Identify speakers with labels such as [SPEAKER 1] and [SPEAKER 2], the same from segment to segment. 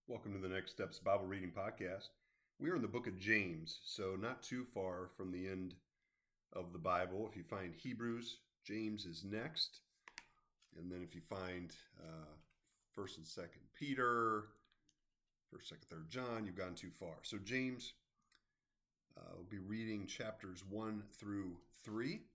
[SPEAKER 1] Welcome to the Next Steps Bible Reading Podcast. We are in the book of James, so not too far from the end of the Bible. If you find Hebrews, James is next. And then if you find 1st and 2nd Peter, 1st, 2nd, 3rd John, you've gone too far. So James, we'll be reading chapters 1 through 3,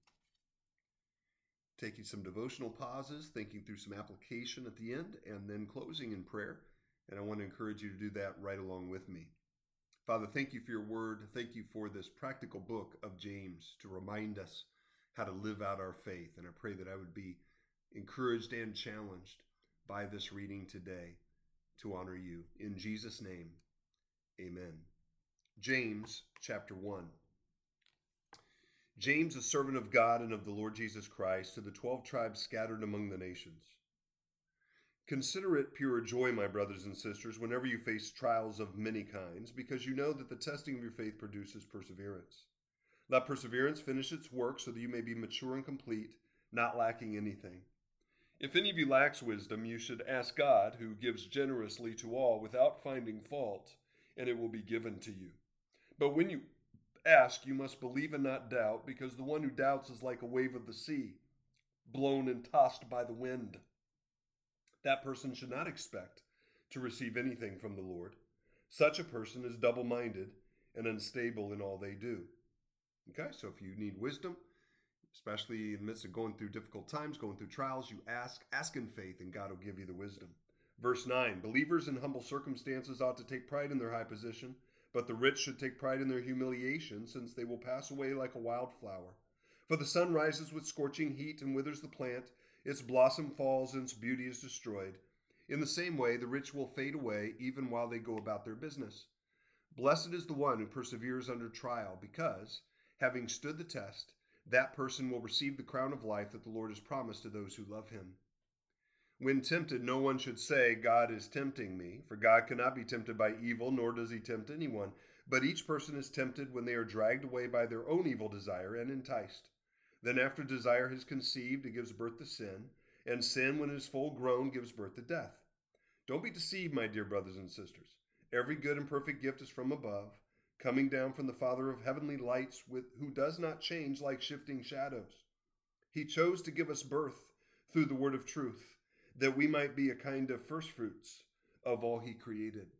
[SPEAKER 1] taking some devotional pauses, thinking through some application at the end, and then closing in prayer. And I want to encourage you to do that right along with me. Father, thank you for your word. Thank you for this practical book of James to remind us how to live out our faith. And I pray that I would be encouraged and challenged by this reading today to honor you. In Jesus' name, amen. James chapter 1. James, a servant of God and of the Lord Jesus Christ, to the 12 tribes scattered among the nations. Consider it pure joy, my brothers and sisters, whenever you face trials of many kinds, because you know that the testing of your faith produces perseverance. Let perseverance finish its work so that you may be mature and complete, not lacking anything. If any of you lacks wisdom, you should ask God, who gives generously to all without finding fault, and it will be given to you. But when you ask, you must believe and not doubt, because the one who doubts is like a wave of the sea, blown and tossed by the wind. That person should not expect to receive anything from the Lord. Such a person is double-minded and unstable in all they do. Okay, so if you need wisdom, especially in the midst of going through difficult times, going through trials, you ask in faith, and God will give you the wisdom. Verse 9, believers in humble circumstances ought to take pride in their high position, but the rich should take pride in their humiliation, since they will pass away like a wild flower. For the sun rises with scorching heat and withers the plant, its blossom falls and its beauty is destroyed. In the same way, the rich will fade away even while they go about their business. Blessed is the one who perseveres under trial, because, having stood the test, that person will receive the crown of life that the Lord has promised to those who love him. When tempted, no one should say, God is tempting me, for God cannot be tempted by evil, nor does he tempt anyone. But each person is tempted when they are dragged away by their own evil desire and enticed. Then after desire has conceived, it gives birth to sin, and sin, when it is full grown, gives birth to death. Don't be deceived, my dear brothers and sisters. Every good and perfect gift is from above, coming down from the Father of heavenly lights, who does not change like shifting shadows. He chose to give us birth through the word of truth, that we might be a kind of firstfruits of all he created.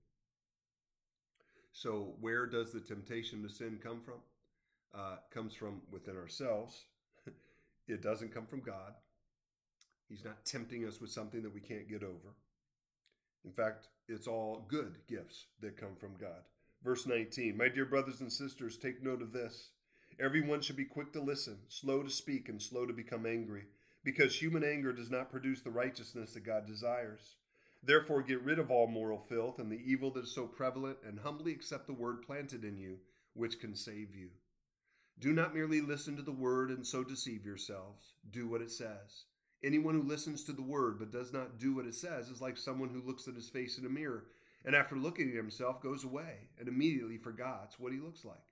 [SPEAKER 1] So where does the temptation to sin come from? It comes from within ourselves. It doesn't come from God. He's not tempting us with something that we can't get over. In fact, it's all good gifts that come from God. Verse 19, my dear brothers and sisters, take note of this. Everyone should be quick to listen, slow to speak, and slow to become angry, because human anger does not produce the righteousness that God desires. Therefore, get rid of all moral filth and the evil that is so prevalent, and humbly accept the word planted in you, which can save you. Do not merely listen to the word and so deceive yourselves. Do what it says. Anyone who listens to the word but does not do what it says is like someone who looks at his face in a mirror and after looking at himself goes away and immediately forgets what he looks like.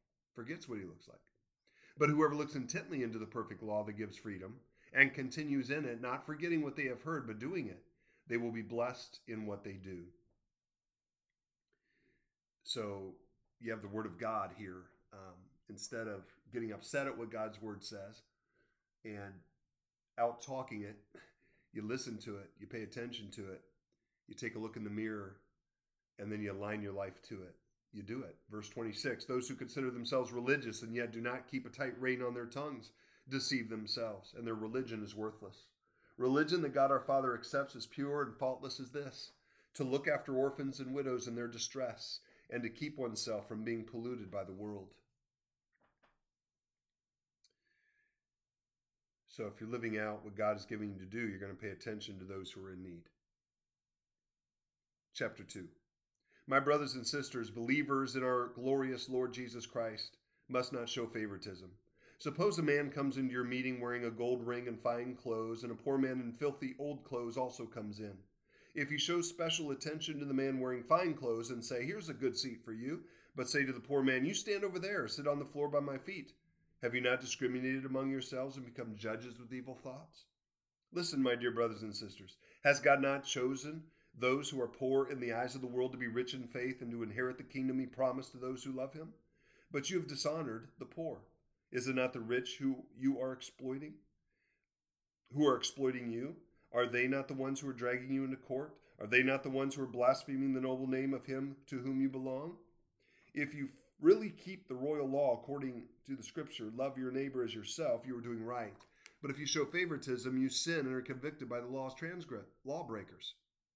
[SPEAKER 1] But whoever looks intently into the perfect law that gives freedom and continues in it, not forgetting what they have heard but doing it, they will be blessed in what they do. So you have the word of God here. Instead of getting upset at what God's word says and out talking it, you listen to it, you pay attention to it, you take a look in the mirror, and then you align your life to it. You do it. Verse 26, those who consider themselves religious and yet do not keep a tight rein on their tongues deceive themselves, and their religion is worthless. Religion that God our Father accepts as pure and faultless is this, to look after orphans and widows in their distress, and to keep oneself from being polluted by the world. So if you're living out what God is giving you to do, you're going to pay attention to those who are in need. Chapter 2. My brothers and sisters, believers in our glorious Lord Jesus Christ, must not show favoritism. Suppose a man comes into your meeting wearing a gold ring and fine clothes, and a poor man in filthy old clothes also comes in. If you show special attention to the man wearing fine clothes and say, here's a good seat for you, but say to the poor man, you stand over there, sit on the floor by my feet, have you not discriminated among yourselves and become judges with evil thoughts? Listen, my dear brothers and sisters, has God not chosen those who are poor in the eyes of the world to be rich in faith and to inherit the kingdom he promised to those who love him? But you have dishonored the poor. Is it not the rich who are exploiting you? Are they not the ones who are dragging you into court? Are they not the ones who are blaspheming the noble name of him to whom you belong? If you really keep the royal law according to the scripture, love your neighbor as yourself, you are doing right. But if you show favoritism, you sin and are convicted by the law's lawbreakers.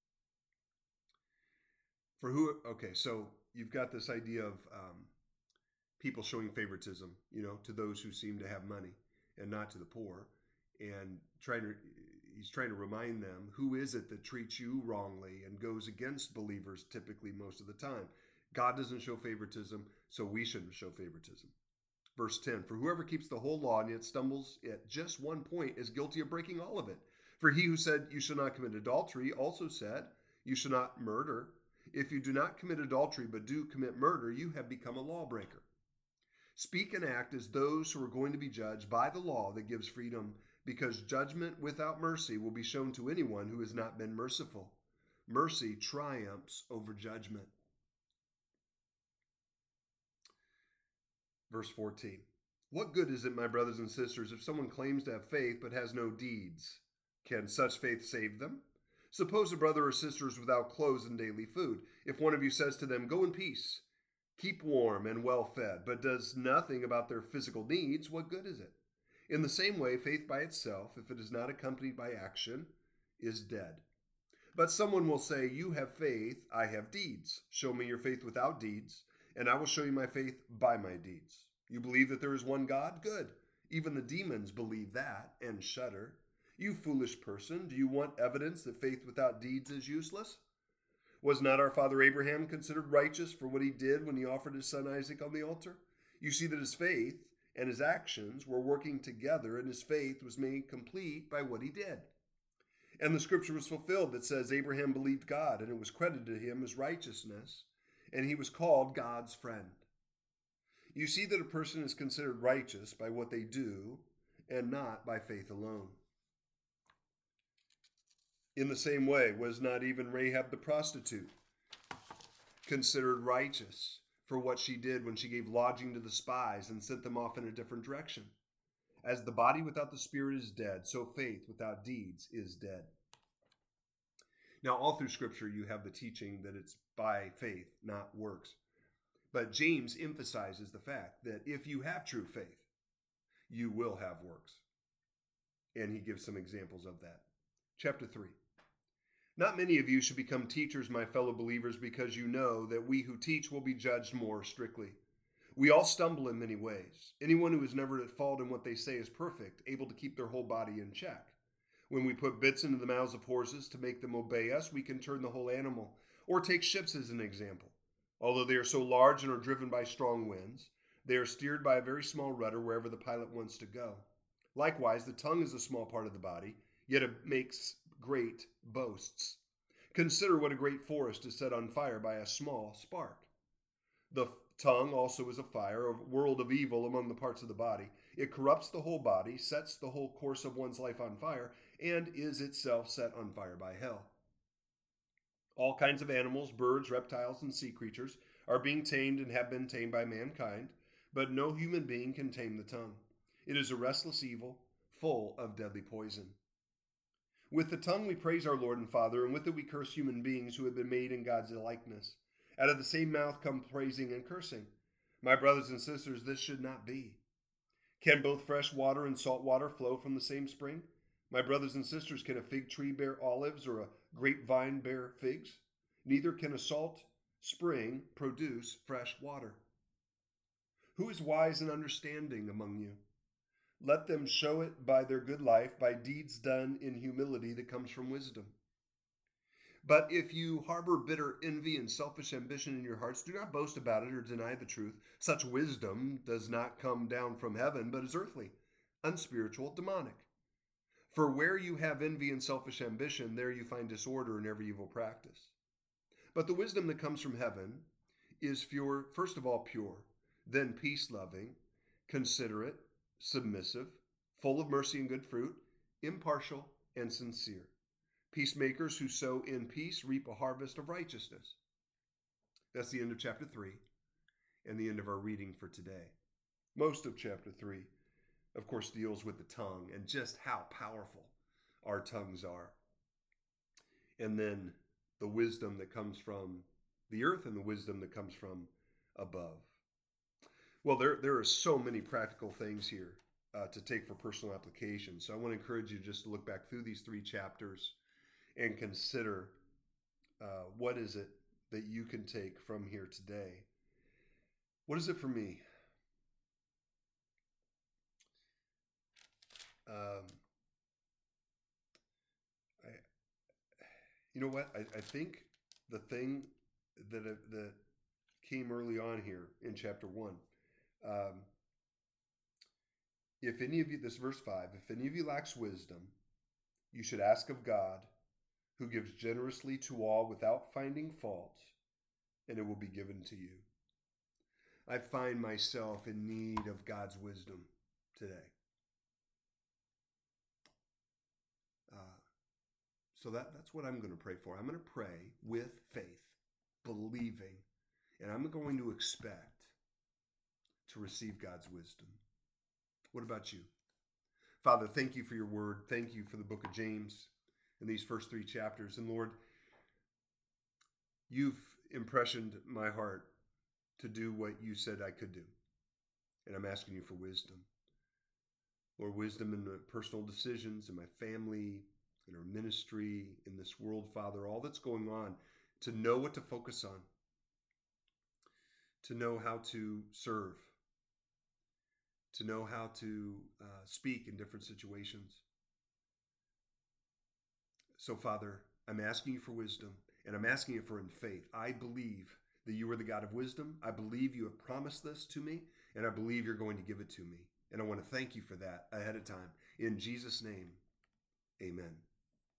[SPEAKER 1] So you've got this idea of people showing favoritism, to those who seem to have money and not to the poor, and he's trying to remind them, who is it that treats you wrongly and goes against believers typically most of the time? God doesn't show favoritism, so we shouldn't show favoritism. Verse 10, for whoever keeps the whole law and yet stumbles at just one point is guilty of breaking all of it. For he who said, you shall not commit adultery, also said, you shall not murder. If you do not commit adultery but do commit murder, you have become a lawbreaker. Speak and act as those who are going to be judged by the law that gives freedom, because judgment without mercy will be shown to anyone who has not been merciful. Mercy triumphs over judgment. Verse 14, what good is it, my brothers and sisters, if someone claims to have faith but has no deeds? Can such faith save them? Suppose a brother or sister is without clothes and daily food. If one of you says to them, go in peace, keep warm and well fed, but does nothing about their physical needs, what good is it? In the same way, faith by itself, if it is not accompanied by action, is dead. But someone will say, you have faith, I have deeds. Show me your faith without deeds, and I will show you my faith by my deeds. You believe that there is one God? Good. Even the demons believe that and shudder. You foolish person, do you want evidence that faith without deeds is useless? Was not our father Abraham considered righteous for what he did when he offered his son Isaac on the altar? You see that his faith and his actions were working together, and his faith was made complete by what he did. And the scripture was fulfilled that says, Abraham believed God, and it was credited to him as righteousness, and he was called God's friend. You see that a person is considered righteous by what they do, and not by faith alone. In the same way, was not even Rahab the prostitute considered righteous for what she did when she gave lodging to the spies and sent them off in a different direction? As the body without the spirit is dead, so faith without deeds is dead. Now, all through Scripture, you have the teaching that it's by faith, not works. But James emphasizes the fact that if you have true faith, you will have works. And he gives some examples of that. Chapter 3. Not many of you should become teachers, my fellow believers, because you know that we who teach will be judged more strictly. We all stumble in many ways. Anyone who is never at fault in what they say is perfect, able to keep their whole body in check. When we put bits into the mouths of horses to make them obey us, we can turn the whole animal. Or take ships as an example. Although they are so large and are driven by strong winds, they are steered by a very small rudder wherever the pilot wants to go. Likewise, the tongue is a small part of the body, yet it makes great boasts. Consider what a great forest is set on fire by a small spark. The tongue also is a fire, a world of evil among the parts of the body. It corrupts the whole body, sets the whole course of one's life on fire, and is itself set on fire by hell. All kinds of animals, birds, reptiles, and sea creatures are being tamed and have been tamed by mankind, but no human being can tame the tongue. It is a restless evil, full of deadly poison. With the tongue we praise our Lord and Father, and with it we curse human beings who have been made in God's likeness. Out of the same mouth come praising and cursing. My brothers and sisters, this should not be. Can both fresh water and salt water flow from the same spring? My brothers and sisters, can a fig tree bear olives or a grapevine bear figs? Neither can a salt spring produce fresh water. Who is wise and understanding among you? Let them show it by their good life, by deeds done in humility that comes from wisdom. But if you harbor bitter envy and selfish ambition in your hearts, do not boast about it or deny the truth. Such wisdom does not come down from heaven, but is earthly, unspiritual, demonic. For where you have envy and selfish ambition, there you find disorder and every evil practice. But the wisdom that comes from heaven is first of all pure, then peace-loving, considerate, submissive, full of mercy and good fruit, impartial and sincere. Peacemakers who sow in peace reap a harvest of righteousness. That's the end of chapter 3 and the end of our reading for today. Most of chapter 3, of course, deals with the tongue and just how powerful our tongues are. And then the wisdom that comes from the earth and the wisdom that comes from above. Well, there are so many practical things here to take for personal application. So I want to encourage you just to look back through these 3 chapters and consider what is it that you can take from here today. What is it for me? You know what? I think the thing that came early on here in chapter 1, if any of you, this verse 5, if any of you lacks wisdom, you should ask of God, who gives generously to all without finding fault, and it will be given to you. I find myself in need of God's wisdom today. So that's what I'm going to pray for. I'm going to pray with faith, believing, and I'm going to expect to receive God's wisdom. What about you? Father, thank you for your word. Thank you for the book of James and these first 3 chapters. And Lord, you've impressioned my heart to do what you said I could do. And I'm asking you for wisdom. Lord, wisdom in my personal decisions, in my family, in our ministry, in this world, Father, all that's going on, to know what to focus on, to know how to serve, to know how to speak in different situations. So, Father, I'm asking you for wisdom, and I'm asking you for in faith. I believe that you are the God of wisdom. I believe you have promised this to me, and I believe you're going to give it to me. And I want to thank you for that ahead of time. In Jesus' name, amen.